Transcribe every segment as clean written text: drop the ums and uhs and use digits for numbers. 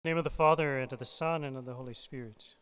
In the name of the Father, and of the Son, and of the Holy Spirit.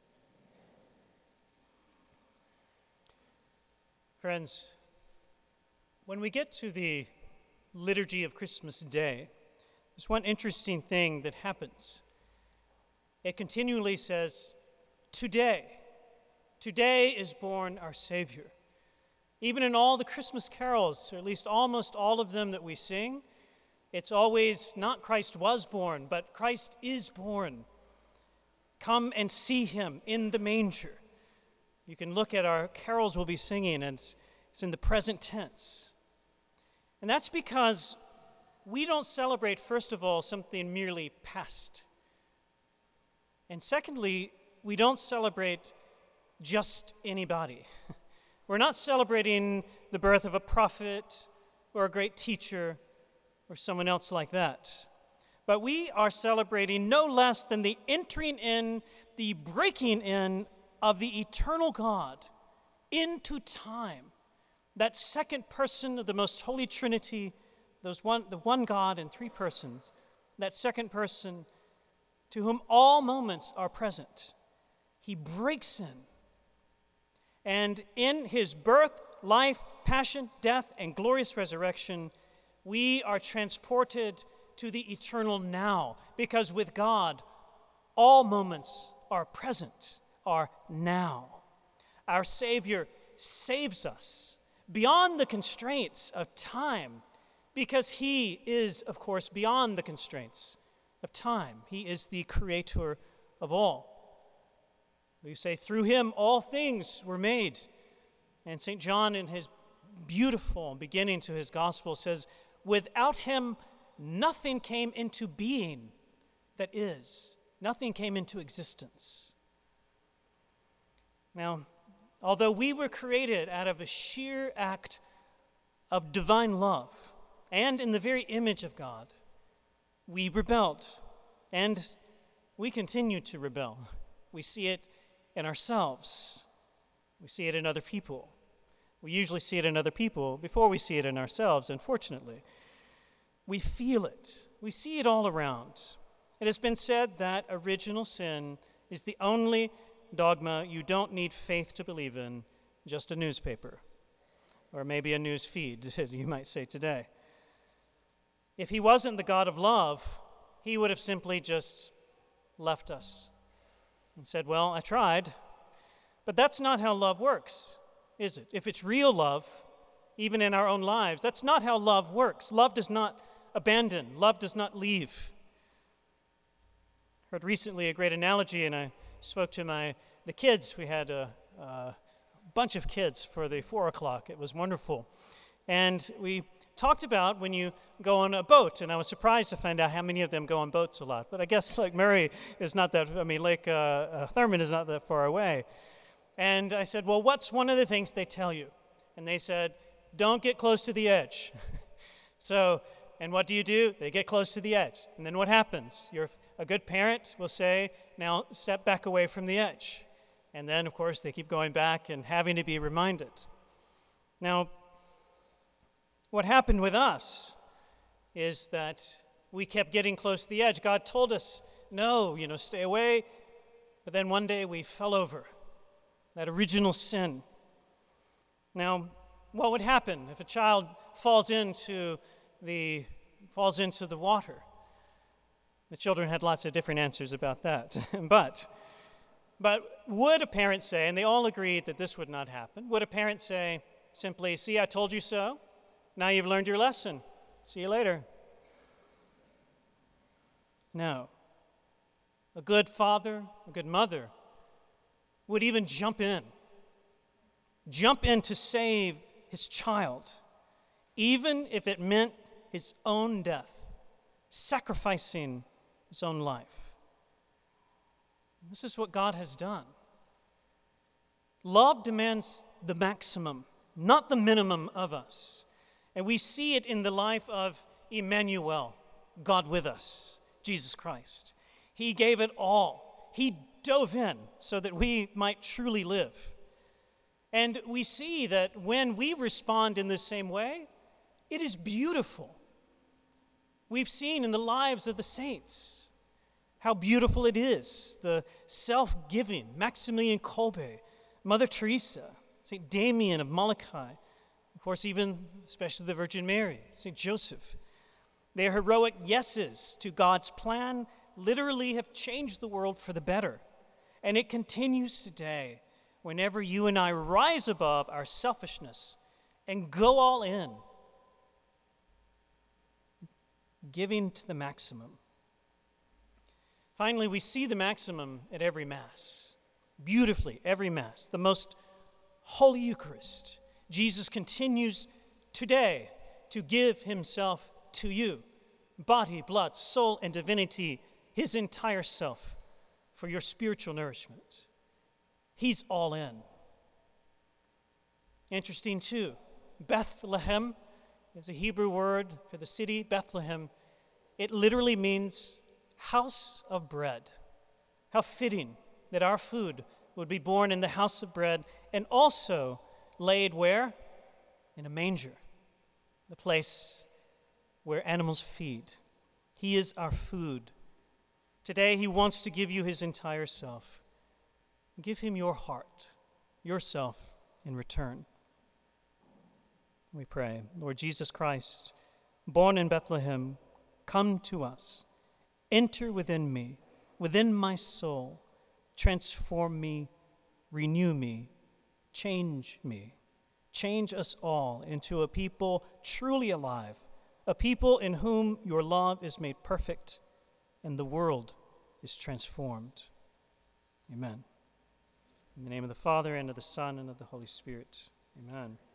Friends, when we get to the liturgy of Christmas Day, there's one interesting thing that happens. It continually says, today is born our Savior. Even in all the Christmas carols, or at least almost all of them that we sing, it's always not Christ was born, but Christ is born. Come and see him in the manger. You can look at our carols we'll be singing, and it's in the present tense. And that's because we don't celebrate, first of all, something merely past. And secondly, we don't celebrate just anybody. We're not celebrating the birth of a prophet or a great teacher or someone else like that. But we are celebrating no less than the entering in, the breaking in of the eternal God into time. That second person of the most holy Trinity, the one God in three persons, that second person to whom all moments are present. He breaks in. And in his birth, life, passion, death, and glorious resurrection, we are transported to the eternal now, because with God, all moments are present, are now. Our Savior saves us beyond the constraints of time, because he is, of course, beyond the constraints of time. He is the creator of all. We say, through him all things were made. And St. John, in his beautiful beginning to his gospel, says, without him, nothing came into being that is. Nothing came into existence. Now, although we were created out of a sheer act of divine love and in the very image of God, we rebelled, and we continue to rebel. We see it in ourselves. We see it in other people. We usually see it in other people before we see it in ourselves, unfortunately. We feel it. We see it all around. It has been said that original sin is the only dogma you don't need faith to believe in, just a newspaper, or maybe a news feed, you might say today. If he wasn't the God of love, he would have simply just left us and said, well, I tried. But that's not how love works, is it? If it's real love, even in our own lives, that's not how love works. Love does not abandon. Love does not leave. I heard recently a great analogy, and I spoke to the kids. We had a bunch of kids for the 4 o'clock. It was wonderful. And we talked about when you go on a boat, and I was surprised to find out how many of them go on boats a lot. But I guess Lake Murray is not that, Lake Thurman is not that far away. And I said, well, what's one of the things they tell you? And they said, don't get close to the edge. And what do? They get close to the edge. And then what happens? A good parent will say, now step back away from the edge. And then, of course, they keep going back and having to be reminded. Now, what happened with us is that we kept getting close to the edge. God told us, no, stay away. But then one day we fell over that original sin. Now, what would happen if a child falls into the water? The children had lots of different answers about that. But would a parent say, and they all agreed that this would not happen, would a parent say simply, see, I told you so. Now you've learned your lesson. See you later. No. A good father, a good mother would even jump in to save his child, even if it meant his own death, sacrificing his own life. This is what God has done. Love demands the maximum, not the minimum of us. And we see it in the life of Emmanuel, God with us, Jesus Christ. He gave it all. He dove in so that we might truly live. And we see that when we respond in the same way, it is beautiful. We've seen in the lives of the saints How beautiful it is, the self-giving Maximilian Kolbe, Mother Teresa, St. Damien of Molokai, of course, even especially the Virgin Mary, St. Joseph. Their heroic yeses to God's plan literally have changed the world for the better. And it continues today whenever you and I rise above our selfishness and go all in, giving to the maximum. Finally, we see the maximum at every Mass, beautifully, every Mass, the most Holy Eucharist. Jesus continues today to give himself to you, body, blood, soul, and divinity, his entire self, for your spiritual nourishment. He's all in. Interesting too, Bethlehem is a Hebrew word for the city, Bethlehem. It literally means house of bread. How fitting that our food would be born in the house of bread and also laid where? In a manger, the place where animals feed. He is our food. Today, he wants to give you his entire self. Give him your heart, yourself in return. We pray, Lord Jesus Christ, born in Bethlehem, come to us. Enter within me, within my soul. Transform me, renew me, change me. Change us all into a people truly alive, a people in whom your love is made perfect and the world is transformed. Amen. In the name of the Father, and of the Son, and of the Holy Spirit. Amen.